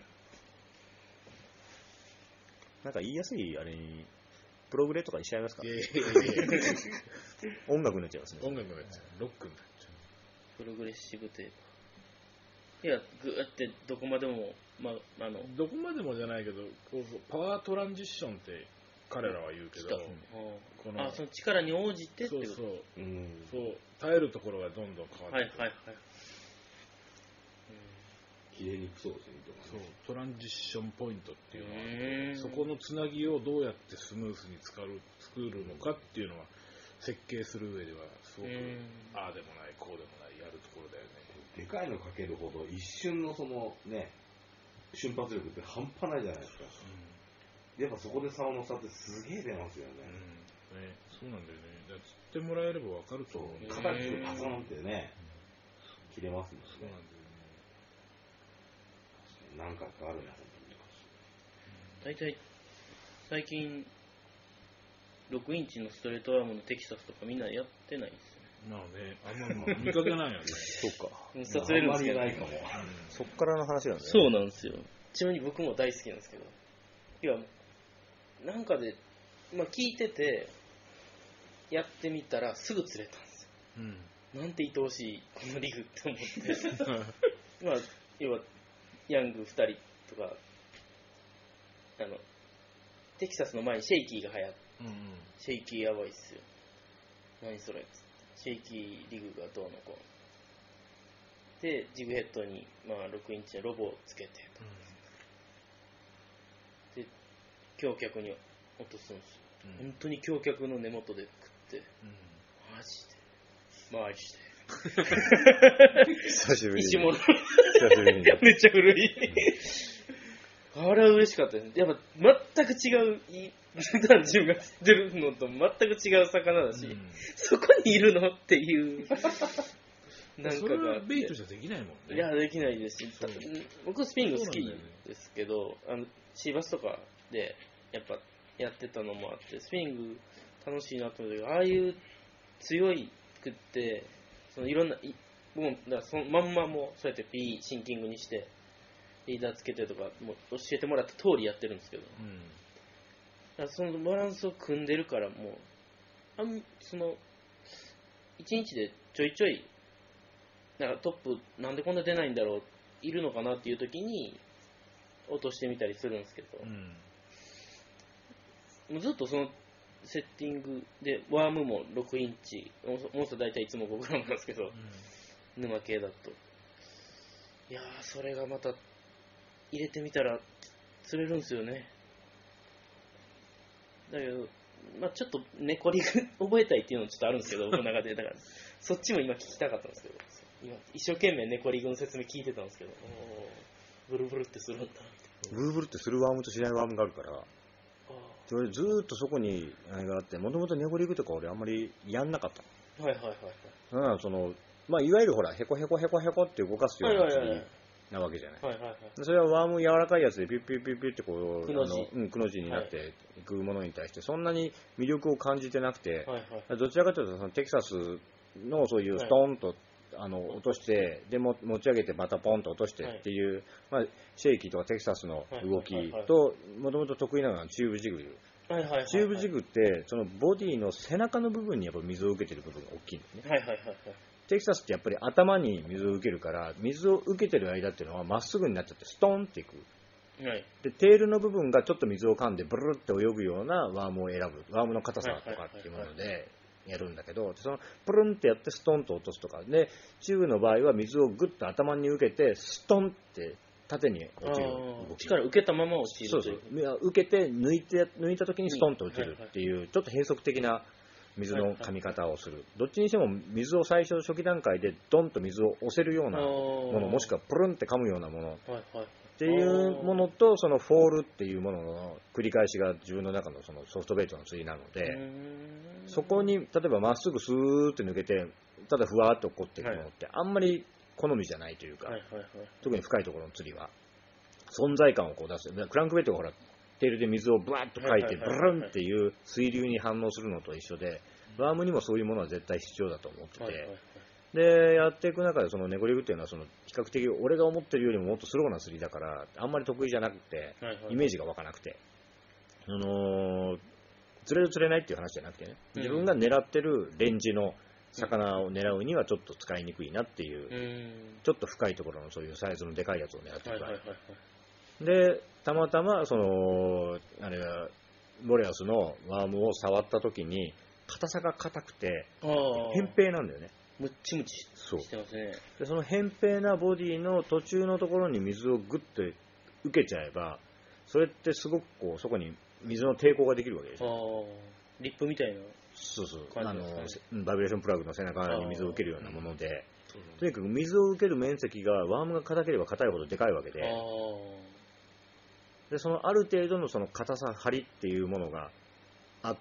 なんか言いやすいあれにプログレとかにしちゃいますか。いやいやいや音楽になっちゃいますね。 音楽になっちゃう。ロックになっちゃう。プログレッシブテーパー。いや、ぐーってどこまでも、まあ、あのどこまでもじゃないけど、こうパワートランジッションって彼らは言うけど、 このあその力に応じてっていうそうそう、うん、そう耐えるところがどんどん変わってくる。 はいはいはい。 切れにくそうですね。 そうトランジッションポイントっていうのは、そこのつなぎをどうやってスムーズに使う作るのかっていうのは設計する上ではすごくああでもないこうでもないやるところだよね。 でかいのかけるほど一瞬のそのね瞬発力って半端ないじゃないですか、うん、やっぱそこで竿の差ってすげえ出ますよね、 うん、ねそうなんだよね。だから釣ってもらえれば分かると思う。 肩にパサンってね切れますもんね。そうなんだよね。なんかあるな本当に。大体最近ろくインチのストレートアームのテキサスとかみんなやってないですよね。 まあね、あんまり見かけないよね。 そうか。 させれるんですけど、 ないかも。 そっからの話なんだね。 そうなんですよ。ちなみに僕も大好きなんですけど、いや、なんかで、まあ聞いてて、やってみたらすぐ釣れたんですよ。うん、なんて愛おしい、このリグって思って。まあ、要は、ヤングふたりとか、あの、テキサスの前にシェイキーが流行って、うんうん、シェイキーやばいっすよ。何それシェイキーリグがどうのこうでジグヘッドに、まあ、ろくインチのロボをつけて、うん、で橋脚に落とすんですよ、うん、本当に橋脚の根元で食って、うん、マジでマジで久しぶりに石物久しぶりにめっちゃ古いあれは嬉しかったです。やっぱ全く違う普段自分が釣ってるのと全く違う魚だし、うん、そこにいるのっていうなんかがそれはベイトじゃできないもんね。 いやできないですし、僕スピング好きですけど、あのシーバスとかでやっぱやってたのもあってスピング楽しいなと思うけど、ああいう強いくってそのいろんな僕もだからそのまんまもそうやって P シンキングにしてリーダーつけてとかも教えてもらった通りやってるんですけど、うん、だからそのバランスを組んでるからもうあんそのいちにちでちょいちょいなんかトップなんでこんな出ないんだろういるのかなっていう時に落としてみたりするんですけど、うん、もうずっとそのセッティングでワームもろくインチモンスター大体いつもごグラムなんですけど、うん、沼系だといやーそれがまた入れてみたら釣れるんですよね。だけど、まあちょっとネコリグ覚えたいっていうのもちょっとあるんですけど、僕の中で。だから、そっちも今聞きたかったんですけど、今一生懸命ネコリグの説明聞いてたんですけど、ブルブルってするんだみたいな。ブルブルってするワームとしないワームがあるから、それずーっとそこにあれがあって、もともとネコリグとか俺あんまりやんなかった。 はいはいはいだからその、まあ、いわゆるほら、へこへこへこへこって動かすような釣りなわけじゃない。 はいはいはい。 それはワーム柔らかいやつでピュッピュッピュッピュッってこう、 くの字、 うん、くの字になっていくものに対して、そんなに魅力を感じてなくて、 はいはい、 どちらかというとそのテキサスのそういうストーンと、はい、あの落として、でも持ち上げてまたポンと落としてっていう、はい、まあ、シェイキーとかテキサスの動きと、もともと得意なのはチューブジグ。 はいはいはいはい、 チューブジグってそのボディの背中の部分にやっぱ水を受けてる部分が大きいんですね。 はいはいはいはい、 テキサスってやっぱり頭に水を受けるから、水を受けてる間っていうのはまっすぐになっちゃってストーンっていく。はい、でテールの部分がちょっと水を噛んでブルルって泳ぐようなワームを選ぶ。ワームの硬さとかっていうものでやるんだけど、そのプルンってやってストンと落とすとかで、チューブの場合は水をグッと頭に受けてストンって縦に落ちる動き。 力受けたまま落ちる。 そうそう。受けて抜いて抜いた時にストンと落ちるっていう、はいはい、ちょっと変則的な水の噛み方をする、はいはい、どっちにしても水を最初初期段階でドンと水を押せるようなもの、もしくはプルンって噛むようなもの、はいはい、っていうものと、そのフォールっていうものの繰り返しが自分の中のそのソフトベイトの釣りなので、そこに例えばまっすぐスーって抜けてただふわーっと起こっていくのってあんまり好みじゃないというか、はいはいはい、特に深いところの釣りは存在感をこう出す。クランクベイトがほらテールで水をブワーッとかいてブルンっていう水流に反応するのと一緒で、ワームにもそういうものは絶対必要だと思ってて、はいはいはい、でやっていく中でそのネゴリグっていうのはその比較的俺が思ってるよりももっとスローな釣りだからあんまり得意じゃなくて、はいはい、イメージが湧かなくて、あのー、釣れる釣れないっていう話じゃなくてね、自分が狙ってるレンジの魚を狙うにはちょっと使いにくいなっていう、うん、ちょっと深いところのそういうサイズのでかいやつを狙ってるから、はいはいはいはい、でたまたまそのあれがボレアスのワームを触った時に硬さが硬くて扁平なんだよね。 ムッチムチしてますね。 でその扁平なボディの途中のところに水をグッと受けちゃえば、それってすごくこうそこに水の抵抗ができるわけですよ。 リップみたいな。 そうそう、あのバイブレーションプラグの背中に水を受けるようなもので、とにかく水を受ける面積がワームが硬ければ硬いほどでかいわけで、でそのある程度のその硬さ張りっていうものがあって、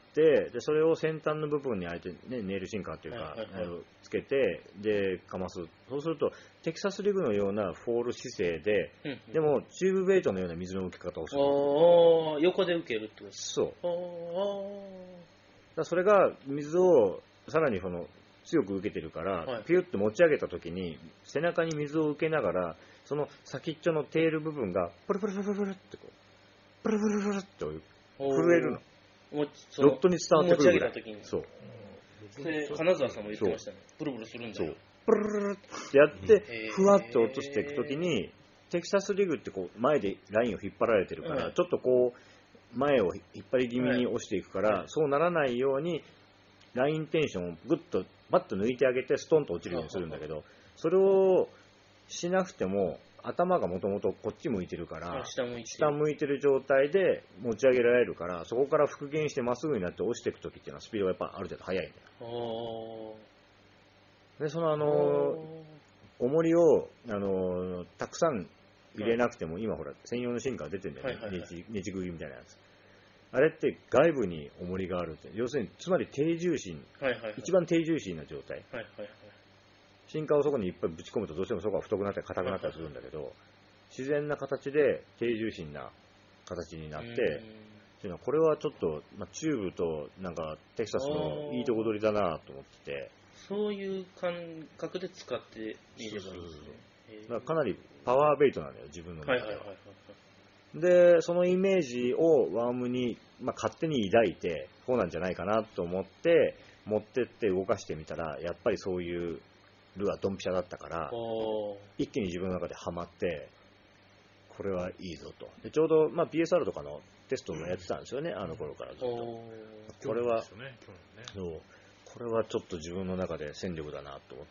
でそれを先端の部分にあえて、ね、ネイルシンカーというか、はいはいはい、つけてでかます。そうするとテキサスリグのようなフォール姿勢で、うんうん、でもチューブベイトのような水の受け方をする。 あ横で受けるってことですか。そうだ、それが水をさらにその強く受けてるから、はい、ピュッと持ち上げた時に背中に水を受けながら、その先っちょのテール部分がプルプルプルプルってこうプルプルプルって震えるの。ロットに伝わってくるぐらい。持ち上げた時に。そう。 それ金沢さんも言ってましたね。プルプルするんだよ。そう。 プルルルってやってふわっと落としていく時に、テキサスリグってこう前でラインを引っ張られてるから、はい、ちょっとこう前を引っ張り気味に押していくから、はい、そうならないようにラインテンションをグッとバッと抜いてあげてストンと落ちるようにするんだけど、それをしなくても頭がもともとこっち向いてるから下向いてる、 下向いてる状態で持ち上げられるから、そこから復元してまっすぐになって落ちていくときっていうのはスピードがやっぱある程度速いんだよ。でそのあの重りをあのたくさん入れなくても、今ほら専用のシンカー出てるんだよね、はいはいはい、ネジ釘みたいなやつ。あれって外部に重りがあるって、要するにつまり低重心、はいはいはい、一番低重心な状態、はいはいはい、シンカーをそこにいっぱいぶち込むとどうしてもそこが太くなったり硬くなったりするんだけど、自然な形で低重心な形になって、っていうのはこれはちょっと、まあ、チューブとなんかテキサスのいいとこ取りだなと思ってて、 そういう感覚で使ってみればいいですね。 だからかなりパワーベイトなんだよ自分の中では。 はいはいはいはいでそのイメージをワームに、まあ、勝手に抱いてこうなんじゃないかなと思って持ってって動かしてみたら、やっぱりそういうルアードンピシャだったから一気に自分の中でハマって、これはいいぞと。でちょうど、まあ、ピーエスアール とかのテストもやってたんですよね、あの頃からずっと。これは、ね、そうこれはちょっと自分の中で戦力だなと思って、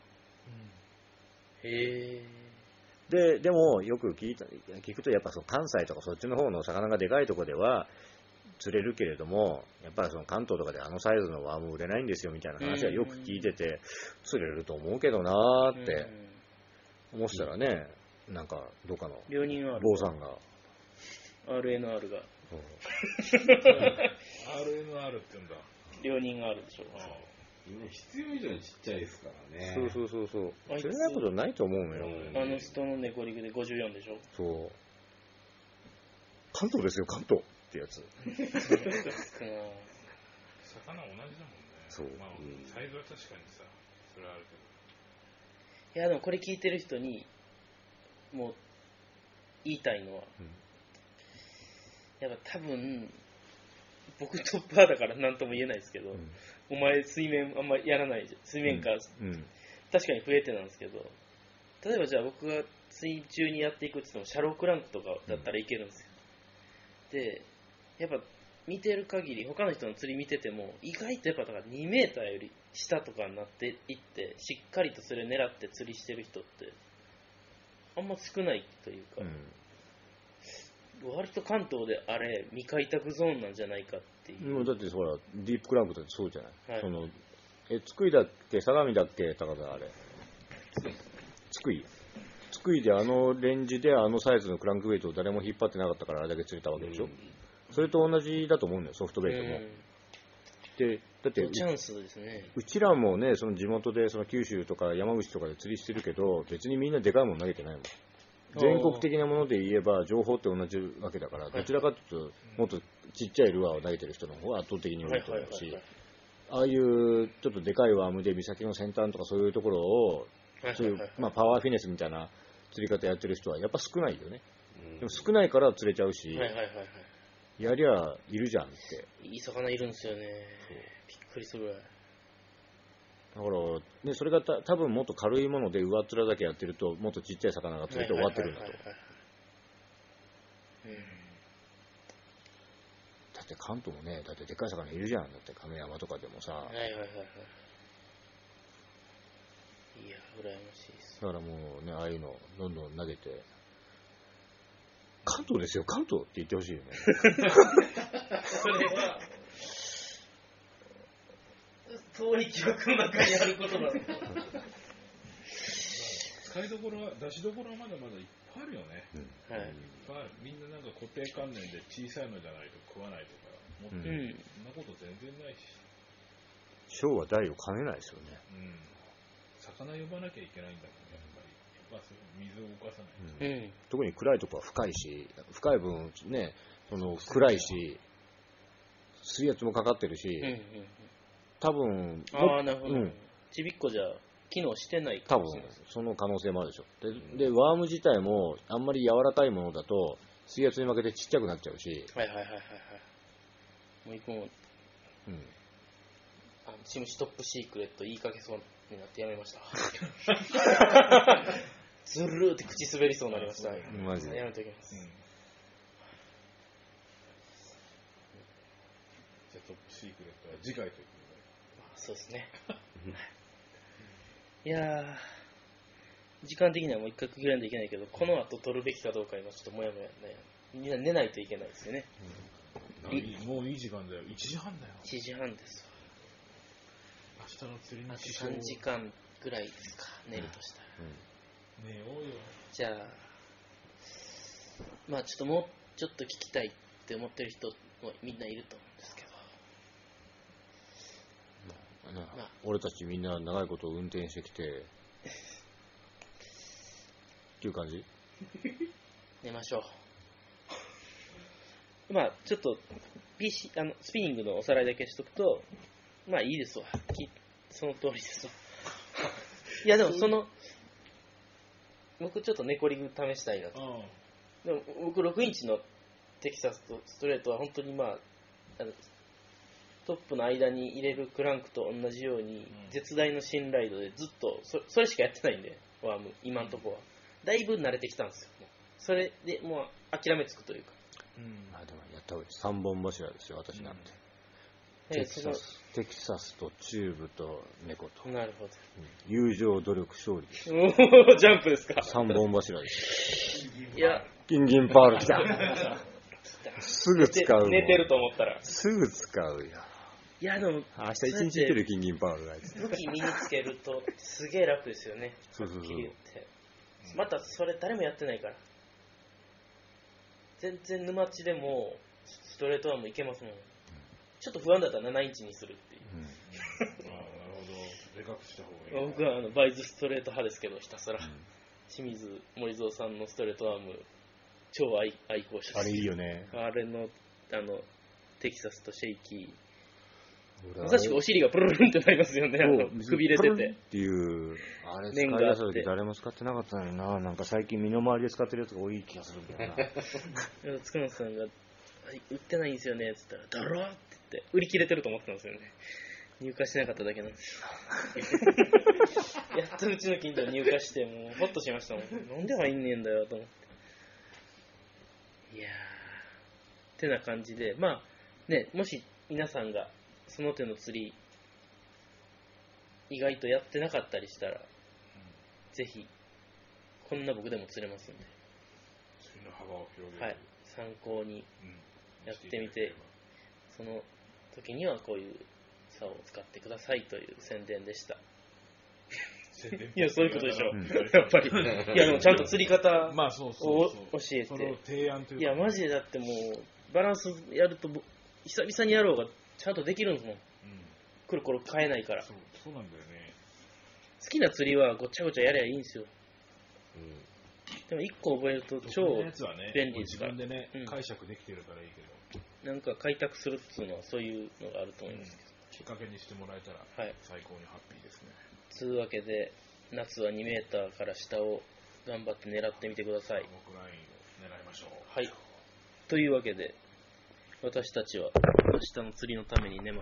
うん、へー。 で, でもよく聞いた聞くと、やっぱその関西とかそっちの方の魚がでかいところでは釣れるけれども、やっぱりその関東とかであのサイズのワーム売れないんですよみたいな話はよく聞いてて、釣れると思うけどなーって思ってたらね、なんかどっかの坊さんがアールエヌアール がアールエヌアール って言うんだ。 両人があるでしょ。 必要以上にちっちゃいですからね。 そうそうそうそう。それなことないと思うのよ。 あの人のネコリグでごじゅうよんでしょ。 そう。関東ですよ、関東ってやつ。 魚同じだもんね。 そう。 まあ、サイズは確かにさ、それはあるけど。いや、でもこれ聞いてる人に、もう、言いたいのは、うん、やっぱ多分、僕トップ派だから何とも言えないですけど、うん、お前水面あんまりやらないじゃん。水面下、うんうん、確かに増えてなんですけど、例えばじゃあ僕が水中にやっていくって言っても、シャロークランクとかだったらいけるんですよ。で、やっぱ見てる限り、他の人の釣り見てても、意外とやっぱだからにメーターより下とかになっていって、しっかりとそれ狙って釣りしてる人って、あんま少ないというか、うん、割と関東であれ未開拓ゾーンなんじゃないかっていう。 だってほらディープクランクだってそうじゃない、はい、そのえ津久井だっけ相模だっけ高田あれ津久井津久井であのレンジであのサイズのクランクウェイトを誰も引っ張ってなかったからあれだけ釣れたわけでしょ、うん、それと同じだと思うんだよソフトベイトも、うん、でだってチャンスですね。 うちらもねその地元でその九州とか山口とかで釣りしてるけど別にみんなでかいもの投げてないもん。全国的なもので言えば情報って同じわけだからどちらかというともっとちっちゃいルアーを投げてる人の方が圧倒的に多いと思うし、ああいうちょっとでかいワームで岬の先端とかそういうところをそういうまあパワーフィネスみたいな釣り方やってる人はやっぱ少ないよね。でも少ないから釣れちゃうし、やりゃいるじゃんって。 いい魚いるんですよね。びっくりするぐらい。 だから、ね、それがた多分もっと軽いもので上っ面だけやってるともっとちっちゃい魚が釣れて終わってるんだと。だって関東もね、だってでっかい魚いるじゃん。だって亀山とかでもさ。はいはいはいはい。 いや、羨ましいです。 だからもうね、ああいうのどんどん投げて、関東ですよ、関東って言ってほしいよね。 それは遠い記憶の中にあることなんだ。 使いどころは、出しどころはまだまだいっぱいあるよね。うん、はい。いっぱいある。みんななんか固定観念で小さいのじゃないと食わないとか、もっと、うん、そんなこと全然ないし。 小は大を兼ねないですよね。 うん。魚呼ばなきゃいけないんだもんね、やっぱり。まあ、水を動かさないと、 うん。特に暗いとこは深いし、深い分ね、その暗いし、水圧もかかってるし、うんうん、多分、 ああ、なるほど。うん、ちびっこじゃ機能してないかもしれない。 多分、その可能性もあるでしょ。で、でワーム自体もあんまり柔らかいものだと、水圧に負けてちっちゃくなっちゃうし。 はいはいはいはいはい。もう一個も、うん。あの、シムシトップシークレット言いかけそうになってやめました。ずるーって口滑りそうになりました。マジで。やめときます。うん、じゃあトップシークレットは次回ということで。 そうですね。いやー、時間的にはもう一回区切らないといけないけど、この後撮るべきかどうか今ちょっともやもやね、みんな寝ないといけないですよね。 うん、もういい時間だよ。いちじはんだよ。 いちじはんですわ。 明日の釣りの支障。あとさんじかんぐらいですか、寝るとしたら。 うん、寝ようよ。 じゃあ、まあちょっともうちょっと聞きたいって思ってる人もみんないると思うんですけど。 まあ、俺たちみんな長いこと運転してきてっていう感じ。 寝ましょう。まあちょっと ピーシー あのスピニングのおさらいだけしとくと、まあいいですわ。その通りですわ。いやでもその僕ちょっとネコリング試したいなと。でも僕ろくインチのテキサスとストレートは本当にまあ、あのトップの間に入れるクランクと同じように、絶大の信頼度でずっと そ, それしかやってないんで、ワーム今のところはだいぶ慣れてきたんですよ。もうそれでもう諦めつくというか、 うん、あでもやった方がいい。さんぼん柱ですよ私なんて、うん、テキサステキサスとチューブと猫と。 なるほど、 うん、友情努力勝利です。 おジャンプですか。 さんぼん柱です。 いや金銀パール来た。すぐ使う。 寝てると思ったらすぐ使うよ。 いやでも明日一日いてる金銀パールが武器身につけるとすげえ楽ですよね。 そうそうそう。 またそれ誰もやってないから。全然沼地でもストレートアームいけますもん。うん、ちょっと不安だったらななインチにするっていう。うん、あなるほどかくした方がいい。 僕はあのバイズストレート派ですけど、ひたすら、うん、清水森蔵さんのストレートアーム超愛愛好者です。 あれいいよね。 あれのあのテキサスとシェイキー、まさしくお尻がプルルンってなりますよね。あのくびれててっていうあれ使い出した時誰も使ってなかったのにな。なんか最近身の回りで使ってるやつが多い気がするんだよな。 塚本さんが売ってないんですよねっつったら、だろって言って売り切れてると思ってたんですよね。入荷してなかっただけなんですよ。やっとうちの近所に入荷して、もうホッとしましたもん。なんで入んねえんだよと思って。いやーてな感じで、まあね、もし皆さんがその手の釣り意外とやってなかったりしたら、うん、ぜひこんな僕でも釣れますんで、 釣りの幅を広げる、 はい、参考にやってみて、うん、その時にはこういう竿を使ってくださいという宣伝でした。いや、そういうことでしょ、うん、やっぱり。いや、でもちゃんと釣り方を教えて。 その提案というか、 いや、マジでだってもう、バランスやると、久々にやろうがちゃんとできるんですもん。うん、くるくる変えないから。 そう、そうなんだよね。 好きな釣りはごちゃごちゃやりゃいいんですよ。うん、でもいっこ覚えると超便利ですから。 自分でね、うん、解釈できてるからいいけど。なんか開拓するっていうのはそういうのがあると思いますけど。 うん、きっかけにしてもらえたら最高にハッピーですね。 というわけで、夏はにメーターから下を頑張って狙ってみてください。 僕ラインを狙いましょう。 はい。というわけで、私たちは明日の釣りのために寝ます。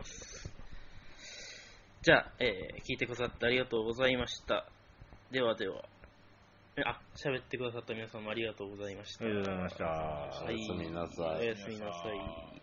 じゃあ、えー、聞いてくださってありがとうございました。ではでは、あ、喋ってくださった皆さんもありがとうございました。 ありがとうございました。 おやすみなさい。 おやすみなさい。